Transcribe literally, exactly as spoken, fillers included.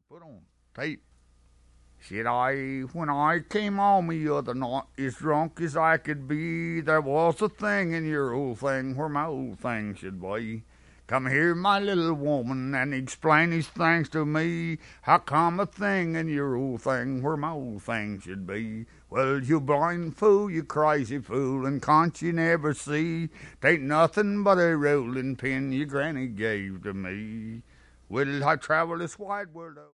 Put on tape. Said I, when I came on me the other night, as drunk as I could be, there was a thing in your old thing where my old thing should be. Come here, my little woman, and explain these things to me. How come a thing in your old thing where my old thing should be? Well, you blind fool, you crazy fool, and can't you never see? T'ain't nothing but a rolling pin your granny gave to me. Well, I travel this wide world over.